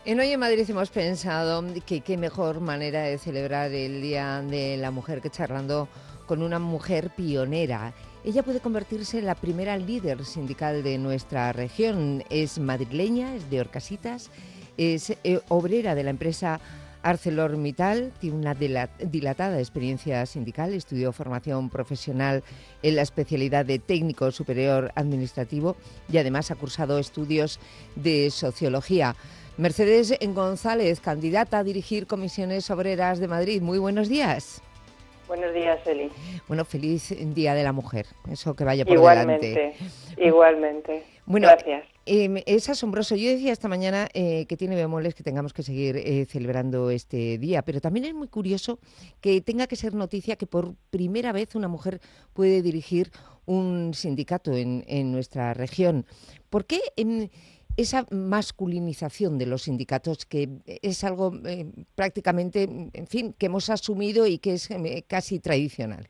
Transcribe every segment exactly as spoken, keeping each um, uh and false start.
En Hoy en Madrid hemos pensado que qué mejor manera de celebrar el Día de la Mujer que charlando con una mujer pionera. Ella puede convertirse en la primera líder sindical de nuestra región. Es madrileña, es de Orcasitas, es eh, obrera de la empresa ArcelorMittal, tiene una dilatada experiencia sindical, estudió formación profesional en la especialidad de técnico superior administrativo y además ha cursado estudios de sociología. Mercedes González, candidata a dirigir Comisiones Obreras de Madrid. Muy buenos días. Buenos días, Eli. Bueno, feliz Día de la Mujer. Eso que vaya por delante. Igualmente, igualmente. Bueno, Gracias. eh, es asombroso. Yo decía esta mañana eh, que tiene bemoles que tengamos que seguir eh, celebrando este día, pero también es muy curioso que tenga que ser noticia que por primera vez una mujer puede dirigir un sindicato en, en nuestra región. ¿Por qué en esa masculinización de los sindicatos, que es algo eh, prácticamente, en fin, que hemos asumido y que es eh, casi tradicional?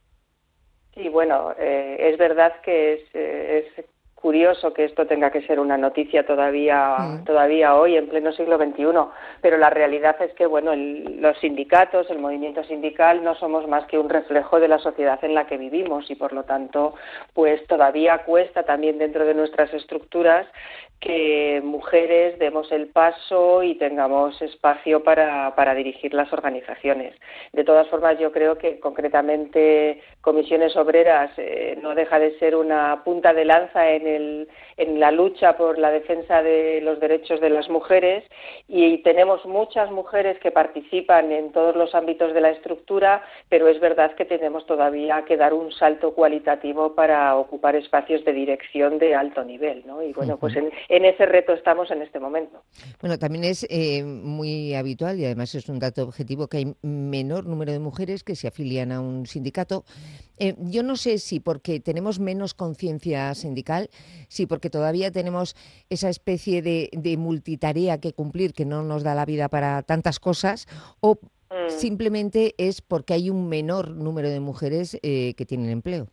Sí, bueno, eh, es verdad que es, eh, es curioso que esto tenga que ser una noticia todavía, Mm. todavía hoy, en pleno siglo veintiuno, pero la realidad es que, bueno, el- los sindicatos, el movimiento sindical, no somos más que un reflejo de la sociedad en la que vivimos y, por lo tanto, pues todavía cuesta también dentro de nuestras estructuras que mujeres demos el paso y tengamos espacio para, para dirigir las organizaciones. De todas formas, yo creo que concretamente Comisiones Obreras eh, no deja de ser una punta de lanza en, el, en la lucha por la defensa de los derechos de las mujeres, y tenemos muchas mujeres que participan en todos los ámbitos de la estructura, pero es verdad que tenemos todavía que dar un salto cualitativo para ocupar espacios de dirección de alto nivel, ¿no? Y bueno, pues en, en ese reto estamos en este momento. Bueno, también es eh, muy habitual y además es un dato objetivo que hay menor número de mujeres que se afilian a un sindicato. Eh, yo no sé si porque tenemos menos conciencia sindical, si porque todavía tenemos esa especie de, de multitarea que cumplir que no nos da la vida para tantas cosas, o Mm. simplemente es porque hay un menor número de mujeres eh, que tienen empleo.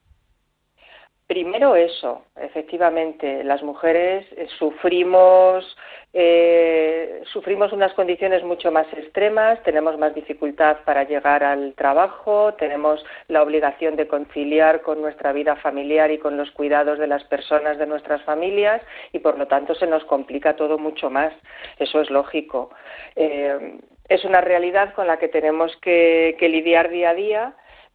Primero eso, efectivamente, las mujeres eh, sufrimos eh, sufrimos unas condiciones mucho más extremas, tenemos más dificultad para llegar al trabajo, tenemos la obligación de conciliar con nuestra vida familiar y con los cuidados de las personas de nuestras familias, y por lo tanto se nos complica todo mucho más. Eso es lógico. Eh, es una realidad con la que tenemos que, que lidiar día a día,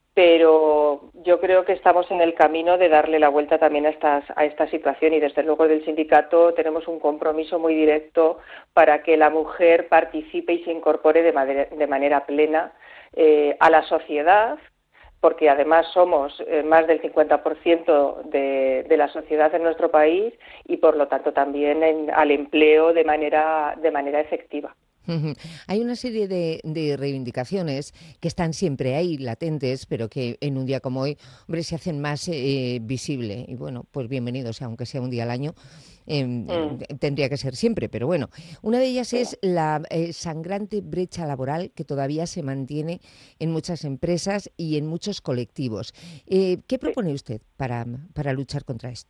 pero yo creo que estamos en el camino de darle la vuelta también a, estas, a esta situación, y desde luego del sindicato tenemos un compromiso muy directo para que la mujer participe y se incorpore de manera, de manera plena eh, a la sociedad, porque además somos eh, más del cincuenta por ciento de, de la sociedad en nuestro país, y por lo tanto también en, al empleo de manera, de manera efectiva. Ujú. Hay una serie de, de reivindicaciones que están siempre ahí, latentes, pero que en un día como hoy, hombre, se hacen más eh, visible. Y bueno, pues bienvenido, o sea, aunque sea un día al año, eh, Mm, tendría que ser siempre. Pero bueno, una de ellas sí. es la eh, sangrante brecha laboral que todavía se mantiene en muchas empresas y en muchos colectivos. Eh, ¿Qué Sí. propone usted para, para luchar contra esto?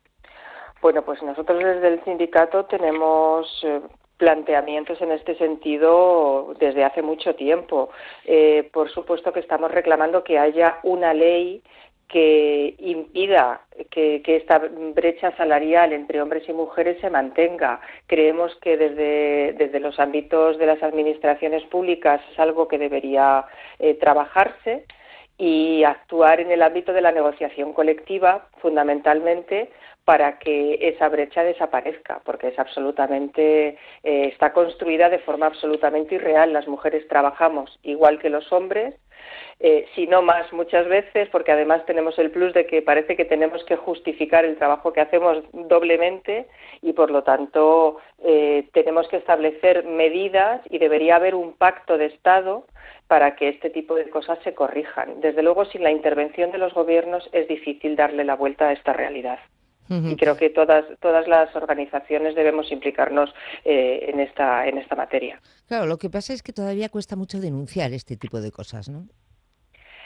Bueno, pues nosotros desde el sindicato tenemos eh, planteamientos en este sentido desde hace mucho tiempo. Eh, por supuesto que estamos reclamando que haya una ley que impida que, que esta brecha salarial entre hombres y mujeres se mantenga. Creemos que desde, desde los ámbitos de las administraciones públicas es algo que debería eh, trabajarse, y actuar en el ámbito de la negociación colectiva, fundamentalmente, para que esa brecha desaparezca, porque es absolutamente, eh, está construida de forma absolutamente irreal. Las mujeres trabajamos igual que los hombres, eh, si no más muchas veces, porque además tenemos el plus de que parece que tenemos que justificar el trabajo que hacemos doblemente, y por lo tanto eh, tenemos que establecer medidas, y debería haber un pacto de Estado para que este tipo de cosas se corrijan. Desde luego, sin la intervención de los gobiernos es difícil darle la vuelta a esta realidad. Y creo que todas todas las organizaciones debemos implicarnos eh, en esta en esta materia. Claro, lo que pasa es que todavía cuesta mucho denunciar este tipo de cosas, ¿no?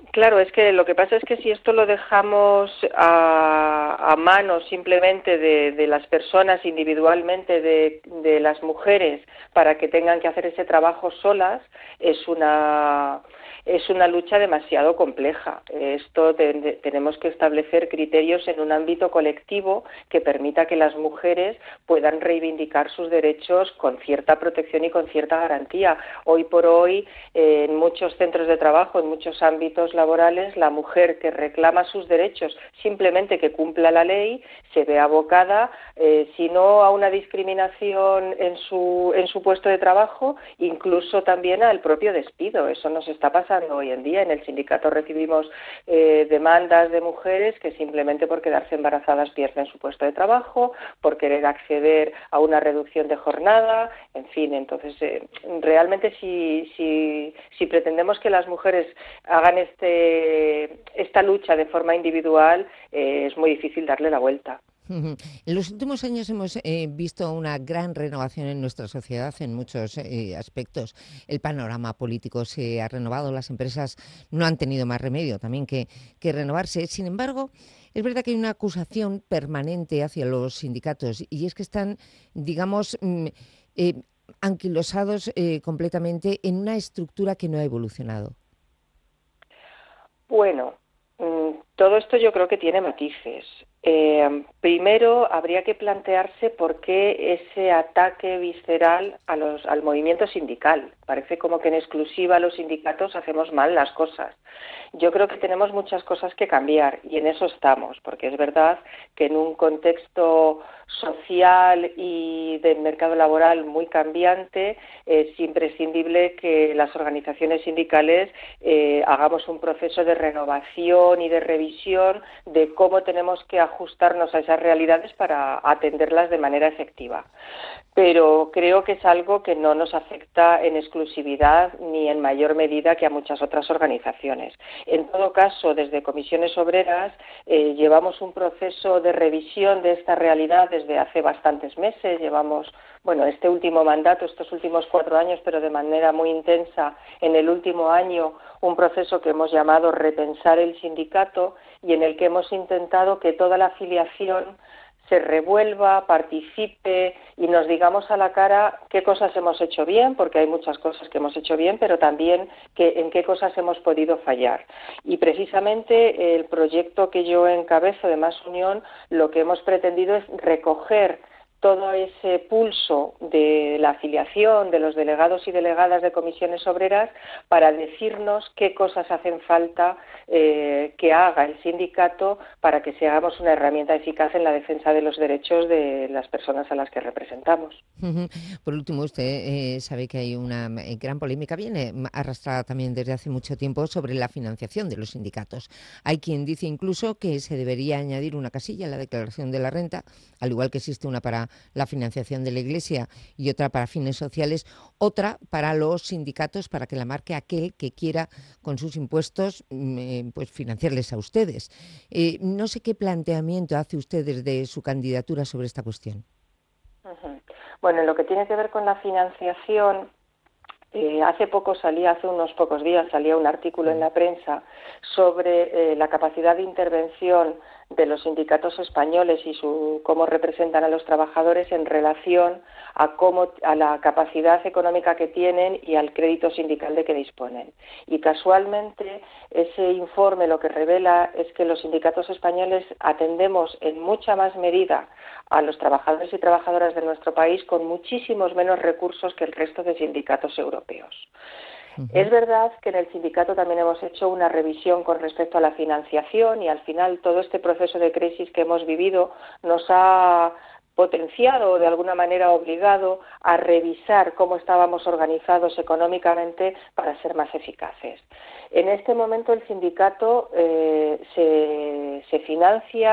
Claro, es que lo que pasa es que si esto lo dejamos a, a mano simplemente de, de las personas individualmente, de, de las mujeres, para que tengan que hacer ese trabajo solas, es una es una lucha demasiado compleja. Esto de, de, tenemos que establecer criterios en un ámbito colectivo que permita que las mujeres puedan reivindicar sus derechos con cierta protección y con cierta garantía. Hoy por hoy, eh, en muchos centros de trabajo, en muchos ámbitos laborales, la mujer que reclama sus derechos, simplemente que cumpla la ley, se ve abocada, eh, si no a una discriminación en su, en su puesto de trabajo, incluso también al propio despido. Eso nos está pasando hoy en día. En el sindicato recibimos eh, demandas de mujeres que simplemente por quedarse embarazadas pierden su puesto de trabajo, por querer acceder a una reducción de jornada, en fin. Entonces, eh, realmente si, si, si pretendemos que las mujeres hagan este, esta lucha de forma individual, eh, es muy difícil darle la vuelta. En los últimos años hemos eh, visto una gran renovación en nuestra sociedad en muchos eh, aspectos. El panorama político se ha renovado, las empresas no han tenido más remedio también que, que renovarse. Sin embargo, es verdad que hay una acusación permanente hacia los sindicatos y es que están, digamos, mm, eh, anquilosados eh, completamente en una estructura que no ha evolucionado. Bueno, todo esto yo creo que tiene matices. Eh, primero, habría que plantearse por qué ese ataque visceral a los, al movimiento sindical. Parece como que en exclusiva los sindicatos hacemos mal las cosas. Yo creo que tenemos muchas cosas que cambiar y en eso estamos, porque es verdad que en un contexto social y del mercado laboral muy cambiante es imprescindible que las organizaciones sindicales eh, hagamos un proceso de renovación y de revisión de cómo tenemos que ajustarnos a esas realidades para atenderlas de manera efectiva. Pero creo que es algo que no nos afecta en exclusividad ni en mayor medida que a muchas otras organizaciones. En todo caso, desde Comisiones Obreras eh, llevamos un proceso de revisión de esta realidad desde hace bastantes meses. Llevamos, bueno, este último mandato, estos últimos cuatro años, pero de manera muy intensa en el último año, un proceso que hemos llamado Repensar el Sindicato y en el que hemos intentado que toda la afiliación se revuelva, participe y nos digamos a la cara qué cosas hemos hecho bien, porque hay muchas cosas que hemos hecho bien, pero también que, en qué cosas hemos podido fallar. Y precisamente el proyecto que yo encabezo de Más Unión, lo que hemos pretendido es recoger todo ese pulso de la afiliación de los delegados y delegadas de comisiones obreras para decirnos qué cosas hacen falta eh, que haga el sindicato para que seamos una herramienta eficaz en la defensa de los derechos de las personas a las que representamos. Por último, usted eh, sabe que hay una gran polémica, viene arrastrada también desde hace mucho tiempo, sobre la financiación de los sindicatos. Hay quien dice incluso que se debería añadir una casilla en la declaración de la renta, al igual que existe una para la financiación de la Iglesia y otra para fines sociales, otra para los sindicatos, para que la marque aquel que quiera con sus impuestos eh, pues financiarles a ustedes. Eh, no sé qué planteamiento hace usted desde su candidatura sobre esta cuestión. Uh-huh. Bueno, en lo que tiene que ver con la financiación, Eh, hace poco salía, hace unos pocos días, salía un artículo en la prensa sobre eh, la capacidad de intervención de los sindicatos españoles y su, cómo representan a los trabajadores en relación a, cómo, a la capacidad económica que tienen y al crédito sindical de que disponen. Y casualmente ese informe lo que revela es que los sindicatos españoles atendemos en mucha más medida a los trabajadores y trabajadoras de nuestro país con muchísimos menos recursos que el resto de sindicatos europeos. Uh-huh. Es verdad que en el sindicato también hemos hecho una revisión con respecto a la financiación y al final todo este proceso de crisis que hemos vivido nos ha potenciado o de alguna manera obligado a revisar cómo estábamos organizados económicamente para ser más eficaces. En este momento el sindicato eh, se, se financia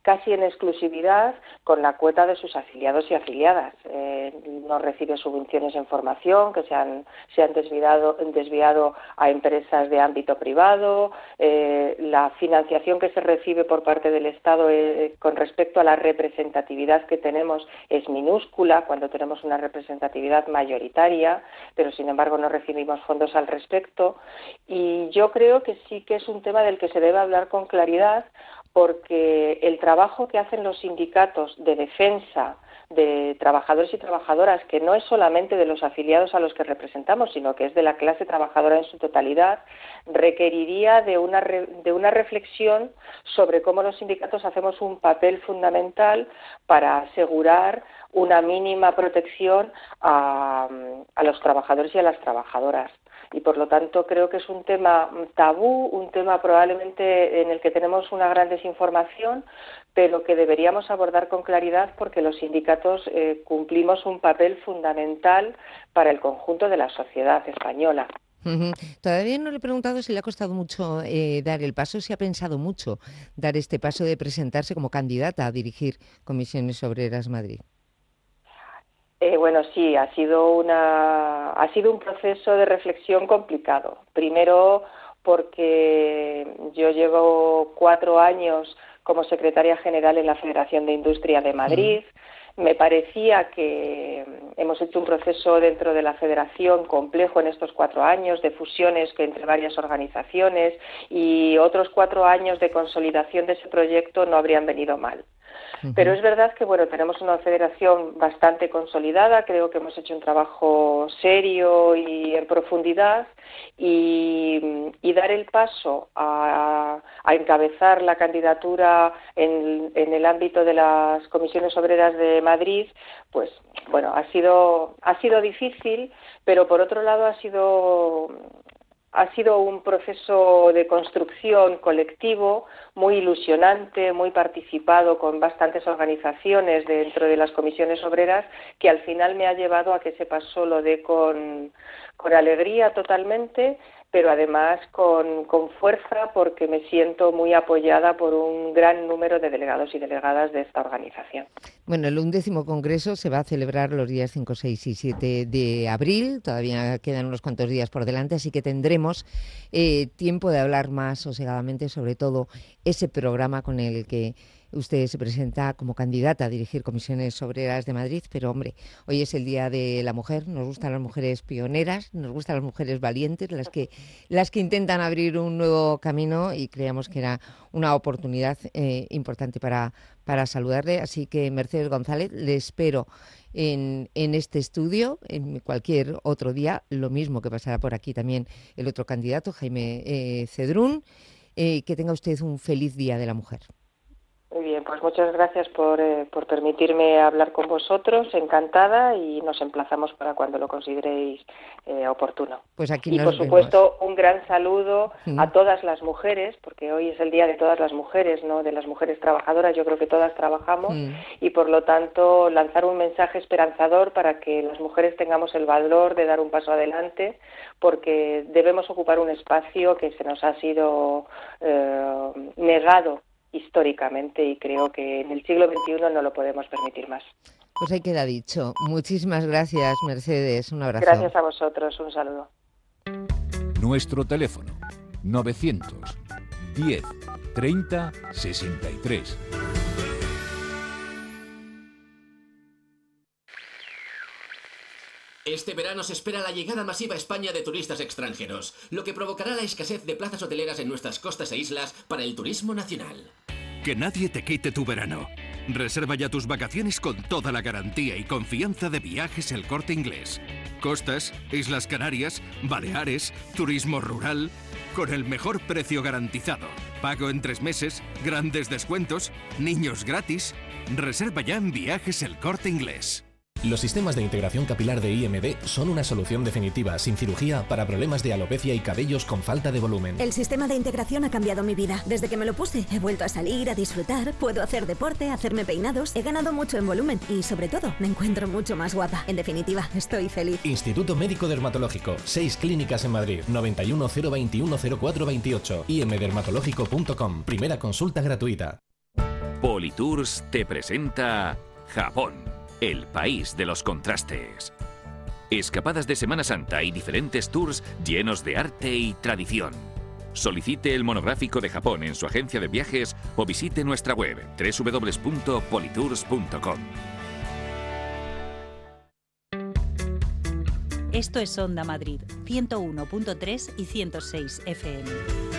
casi en exclusividad con la cuota de sus afiliados y afiliadas. Eh, no recibe subvenciones en formación que se han, se han desviado, desviado a empresas de ámbito privado. Eh, la financiación que se recibe por parte del Estado eh, con respecto a la representatividad que tenemos es minúscula, cuando tenemos una representatividad mayoritaria, pero sin embargo no recibimos fondos al respecto. Y yo creo que sí que es un tema del que se debe hablar con claridad, porque el trabajo que hacen los sindicatos de defensa de trabajadores y trabajadoras, que no es solamente de los afiliados a los que representamos, sino que es de la clase trabajadora en su totalidad, requeriría de una, re, de una reflexión sobre cómo los sindicatos hacemos un papel fundamental para asegurar una mínima protección a, a los trabajadores y a las trabajadoras. Y por lo tanto creo que es un tema tabú, un tema probablemente en el que tenemos una gran desinformación, pero que deberíamos abordar con claridad, porque los sindicatos eh, cumplimos un papel fundamental para el conjunto de la sociedad española. Uh-huh. Todavía no le he preguntado si le ha costado mucho eh, dar el paso, si ha pensado mucho dar este paso de presentarse como candidata a dirigir Comisiones Obreras Madrid. Eh, bueno, sí, ha sido una, ha sido un proceso de reflexión complicado. Primero, porque yo llevo cuatro años como secretaria general en la Federación de Industria de Madrid. Mm. Me parecía que hemos hecho un proceso dentro de la Federación complejo en estos cuatro años de fusiones entre varias organizaciones, y otros cuatro años de consolidación de ese proyecto no habrían venido mal. Pero es verdad que bueno, tenemos una federación bastante consolidada, creo que hemos hecho un trabajo serio y en profundidad, y, y dar el paso a, a encabezar la candidatura en, en el ámbito de las Comisiones Obreras de Madrid, pues bueno, ha sido, ha sido difícil, pero por otro lado ha sido... Ha sido un proceso de construcción colectivo muy ilusionante, muy participado, con bastantes organizaciones dentro de las comisiones obreras, que al final me ha llevado a que ese paso lo dé con, con alegría totalmente, pero además con, con fuerza, porque me siento muy apoyada por un gran número de delegados y delegadas de esta organización. Bueno, el undécimo congreso se va a celebrar los días cinco, seis y siete de abril, todavía quedan unos cuantos días por delante, así que tendremos eh, tiempo de hablar más sosegadamente sobre todo ese programa con el que usted se presenta como candidata a dirigir Comisiones Obreras de Madrid. Pero hombre, hoy es el Día de la Mujer, nos gustan las mujeres pioneras, nos gustan las mujeres valientes, las que, las que intentan abrir un nuevo camino, y creíamos que era una oportunidad eh, importante para, para saludarle. Así que, Mercedes González, le espero en, en este estudio, en cualquier otro día, lo mismo que pasará por aquí también el otro candidato, Jaime eh, Cedrún. Eh, que tenga usted un feliz Día de la Mujer. Muy bien, pues muchas gracias por, eh, por permitirme hablar con vosotros, encantada, y nos emplazamos para cuando lo consideréis eh, oportuno. Pues aquí y nos por supuesto vemos. Un gran saludo mm. a todas las mujeres, porque hoy es el Día de todas las mujeres, no de las mujeres trabajadoras. Yo creo que todas trabajamos mm. y por lo tanto lanzar un mensaje esperanzador para que las mujeres tengamos el valor de dar un paso adelante, porque debemos ocupar un espacio que se nos ha sido eh, negado históricamente, y creo que en el siglo veintiuno no lo podemos permitir más. Pues ahí queda dicho. Muchísimas gracias, Mercedes. Un abrazo. Gracias a vosotros. Un saludo. Nuestro teléfono novecientos diez treinta sesenta y tres. Este verano se espera la llegada masiva a España de turistas extranjeros, lo que provocará la escasez de plazas hoteleras en nuestras costas e islas para el turismo nacional. Que nadie te quite tu verano. Reserva ya tus vacaciones con toda la garantía y confianza de Viajes El Corte Inglés. Costas, Islas Canarias, Baleares, turismo rural, con el mejor precio garantizado. Pago en tres meses, grandes descuentos, niños gratis. Reserva ya en Viajes El Corte Inglés. Los sistemas de integración capilar de I M D son una solución definitiva, sin cirugía, para problemas de alopecia y cabellos con falta de volumen. El sistema de integración ha cambiado mi vida. Desde que me lo puse, he vuelto a salir, a disfrutar, puedo hacer deporte, hacerme peinados, he ganado mucho en volumen y, sobre todo, me encuentro mucho más guapa. En definitiva, estoy feliz. Instituto Médico Dermatológico, seis clínicas en Madrid, noventa y uno cero veintiuno cero cuatro veintiocho, i m dermatológico punto com, primera consulta gratuita. Politours te presenta Japón, el país de los contrastes. Escapadas de Semana Santa y diferentes tours llenos de arte y tradición. Solicite el monográfico de Japón en su agencia de viajes o visite nuestra web doble u doble u doble u punto politours punto com. Esto es Onda Madrid, ciento uno punto tres y ciento seis F M.